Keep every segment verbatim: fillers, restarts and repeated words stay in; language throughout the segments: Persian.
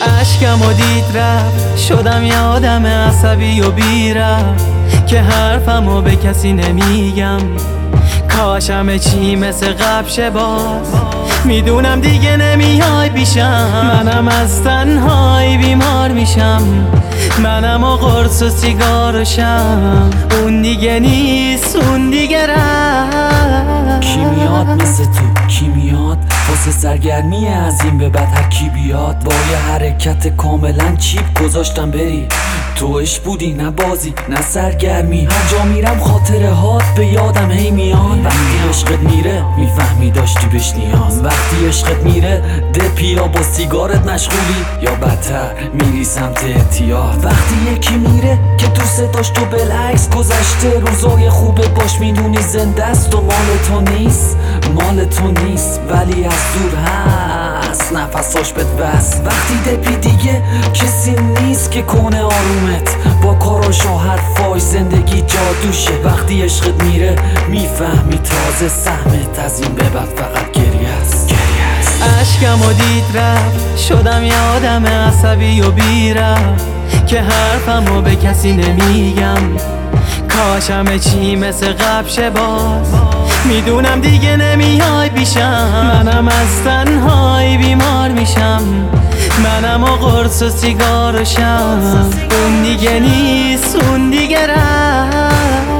اشکم و دید رفت، شدم یه آدم عصبی و بی‌ربط که حرفمو به کسی نمیگم. کاش همه چی مثل قبل شه باز. میدونم دیگه نمیای پیشم، منم از تنهایی بیمار میشم. منم و قرص و سیگار و شم، اون دیگه نیست، اون دیگه رفت. کی میاد مثل تو، کی میاد واسه سرگرمی از این به بعد هر کی بیاد. با یه حرکت کاملا چیپ گذاشتم بری. تو عشق بودی نه بازی نه سرگرمی. هر جا میرم خاطره هات به یادم هی میان. وقتی عشقت میره میفهمی داشتی بهش نیاز. وقتی عشقت میره دپی یا با سیگارت مشغولی یا بدتر میری سمت اعتیاد. وقتی یکی میره که دوست داشت و بالعکس گذشته روزای خوبه باش میدونی زنده است و مال تو نیست، مال تو نیست ولی از دور هست نفساش بهت بس. وقتی دپی دیگه کسی نیست که کنه آرومت با کاراش و حرفاش زندگی جادوشه. وقتی عشقت میره میفهمی تازه سهمت از این به بعد فقط گریه است. اشکم و دید رفت، شدم یه آدم عصبی و بی‌ربط که حرفمو به کسی نمیگم. کاش همه چی مثل قبل شه باز. میدونم دیگه نمیای پیشم، منم از تنهایی بیمار میشم. منم و قرص و سیگار و شم، اون دیگه نیست، اون دیگه رفت.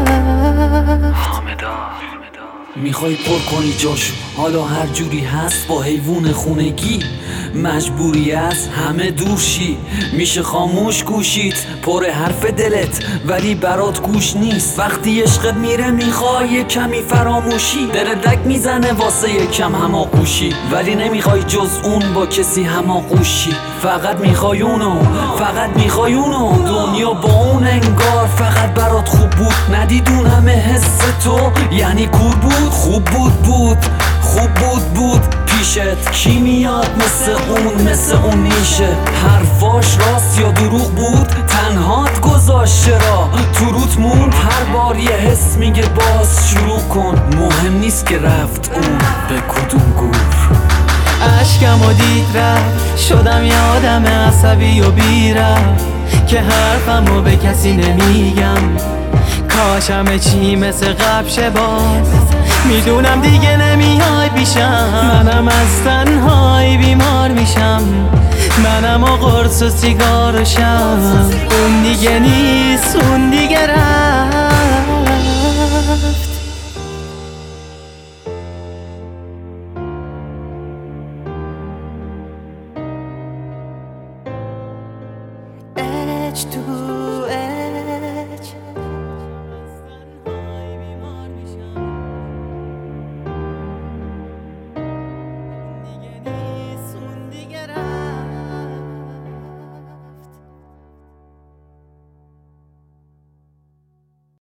میخوای پر کنی جاشو، حالا هر جوری هست با حیوون خونگی مجبوری از همه دور شی. میشه خاموش گوشیت پر حرف دلت ولی برات گوش نیست. وقتی عشقت میره میخوای یه کمی فراموشی. دردک میزنه واسه یه کم هماغوشی ولی نمیخوای جز اون با کسی هماغوشی. فقط میخوای اونو، فقط میخوای اونو. دنیا با اون انگار فقط برات خوب بود. ندید اون همه حس تو یعنی کور بود. خوب بود بود خوب بود بود پیشت. کی میاد مثل اون مثل اون میشه. حرفاش راست یا دروغ بود تنهات گذاشت چرا تو روت موند. هر بار یه حس میگه باز شروع کن. مهم نیست که رفت اون به کدوم گور. اشکم و دید رفت، شدم یه آدم عصبی و بی‌ربط که حرفمو به کسی نمیگم. کاش همه چی مثل قبل شه باز. میدونم دیگه نمیای پیشم، منم از تنهایی بیمار میشم. منم و قرص و سیگار و شم، اون دیگه نیست، اون دیگه رفت. Edge to